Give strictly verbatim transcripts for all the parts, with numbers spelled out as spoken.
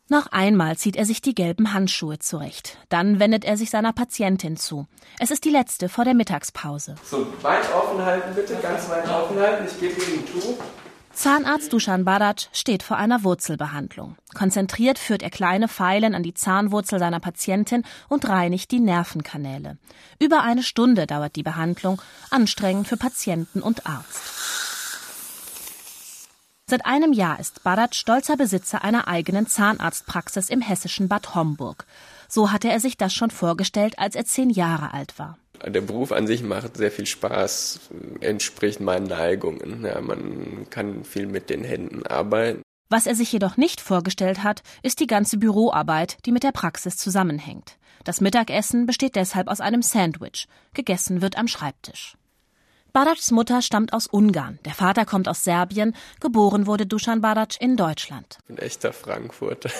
Noch einmal zieht er sich die gelben Handschuhe zurecht. Dann wendet er sich seiner Patientin zu. Es ist die letzte vor der Mittagspause. So, weit offen halten bitte, ganz weit offen halten. Ich gebe Ihnen ein Tuch. Zahnarzt Dusan Badac steht vor einer Wurzelbehandlung. Konzentriert führt er kleine Feilen an die Zahnwurzel seiner Patientin und reinigt die Nervenkanäle. Über eine Stunde dauert die Behandlung, anstrengend für Patienten und Arzt. Seit einem Jahr ist Badac stolzer Besitzer einer eigenen Zahnarztpraxis im hessischen Bad Homburg. So hatte er sich das schon vorgestellt, als er zehn Jahre alt war. Der Beruf an sich macht sehr viel Spaß, entspricht meinen Neigungen. Ja, man kann viel mit den Händen arbeiten. Was er sich jedoch nicht vorgestellt hat, ist die ganze Büroarbeit, die mit der Praxis zusammenhängt. Das Mittagessen besteht deshalb aus einem Sandwich. Gegessen wird am Schreibtisch. Badacs Mutter stammt aus Ungarn, der Vater kommt aus Serbien, geboren wurde Dusan Badac in Deutschland. Ich bin echter Frankfurter.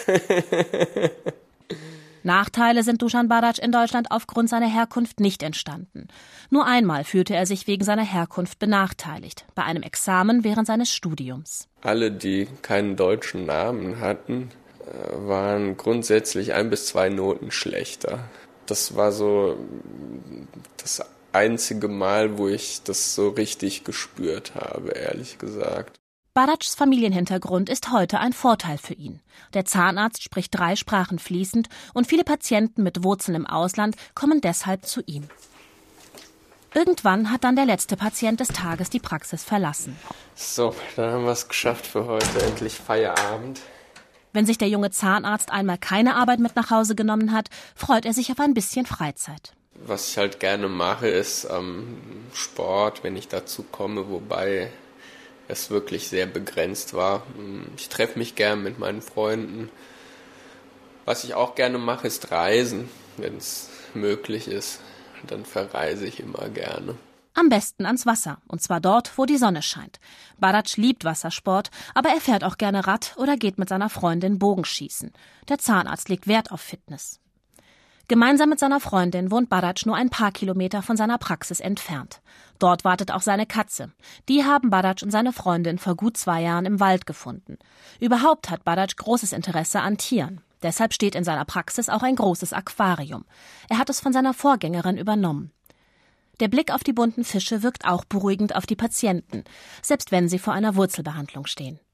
Nachteile sind Dusan Badac in Deutschland aufgrund seiner Herkunft nicht entstanden. Nur einmal fühlte er sich wegen seiner Herkunft benachteiligt, bei einem Examen während seines Studiums. Alle, die keinen deutschen Namen hatten, waren grundsätzlich ein bis zwei Noten schlechter. Das war so das einzige Mal, wo ich das so richtig gespürt habe, ehrlich gesagt. Badacs Familienhintergrund ist heute ein Vorteil für ihn. Der Zahnarzt spricht drei Sprachen fließend und viele Patienten mit Wurzeln im Ausland kommen deshalb zu ihm. Irgendwann hat dann der letzte Patient des Tages die Praxis verlassen. So, dann haben wir es geschafft für heute, endlich Feierabend. Wenn sich der junge Zahnarzt einmal keine Arbeit mit nach Hause genommen hat, freut er sich auf ein bisschen Freizeit. Was ich halt gerne mache, ist ähm, Sport, wenn ich dazu komme, wobei es wirklich sehr begrenzt war. Ich treffe mich gern mit meinen Freunden. Was ich auch gerne mache, ist Reisen, wenn es möglich ist. Dann verreise ich immer gerne. Am besten ans Wasser, und zwar dort, wo die Sonne scheint. Badac liebt Wassersport, aber er fährt auch gerne Rad oder geht mit seiner Freundin Bogenschießen. Der Zahnarzt legt Wert auf Fitness. Gemeinsam mit seiner Freundin wohnt Badac nur ein paar Kilometer von seiner Praxis entfernt. Dort wartet auch seine Katze. Die haben Badac und seine Freundin vor gut zwei Jahren im Wald gefunden. Überhaupt hat Badac großes Interesse an Tieren. Deshalb steht in seiner Praxis auch ein großes Aquarium. Er hat es von seiner Vorgängerin übernommen. Der Blick auf die bunten Fische wirkt auch beruhigend auf die Patienten, selbst wenn sie vor einer Wurzelbehandlung stehen.